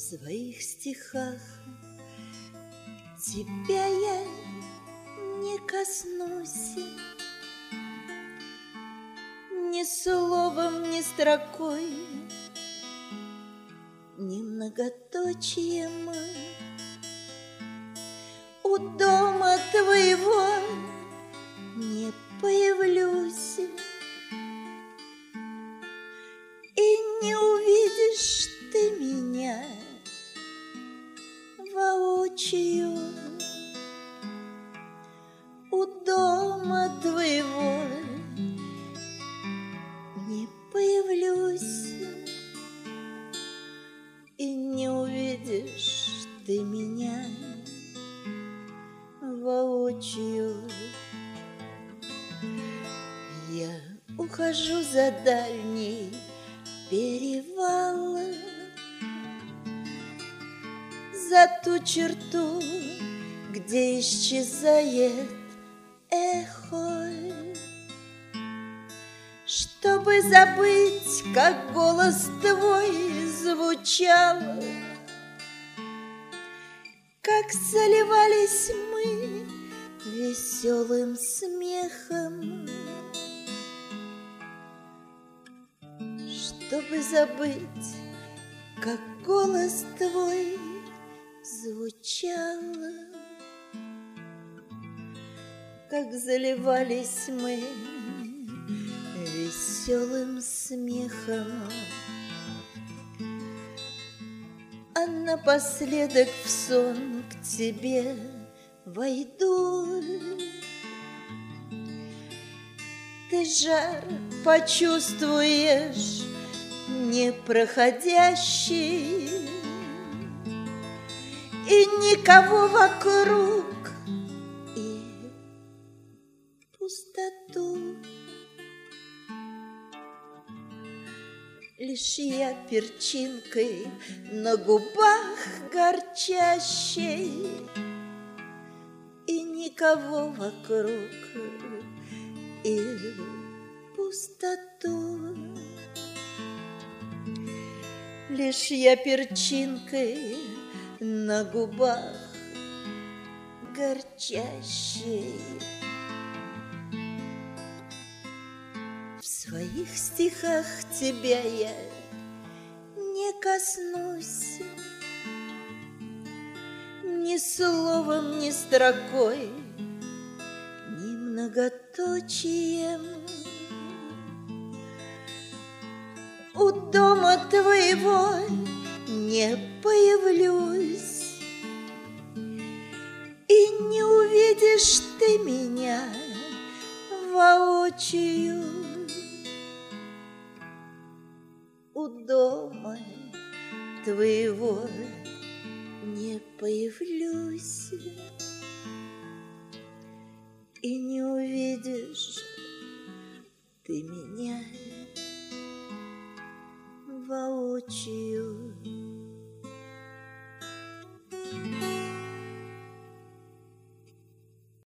своих стихах тебя я не коснусь ни словом, ни строкой, ни многоточием. У дома твоего не появлюсь, и не увидишь ты меня воочию. У дома твоего не появлюсь, и не увидишь ты меня воочию. Я ухожу за дальний перевал, за ту черту, где исчезает эхо, чтобы забыть, как голос твой звучал, как заливались мы веселым смехом, чтобы забыть, как голос твой звучал, как заливались мы веселым смехом. А напоследок в сон к тебе войду. Ты жар почувствуешь непроходящий, и никого вокруг, и пустоту. Лишь я перчинкой на губах горчащей, и никого вокруг, и пустоту. Лишь я перчинкой на губах горчащей. В своих стихах тебя я не коснусь ни словом, ни строкой, ни многоточием. У дома твоего не появлюсь, и не увидишь ты меня воочию. У дома твоего не появлюсь, и не увидишь ты меня воочию.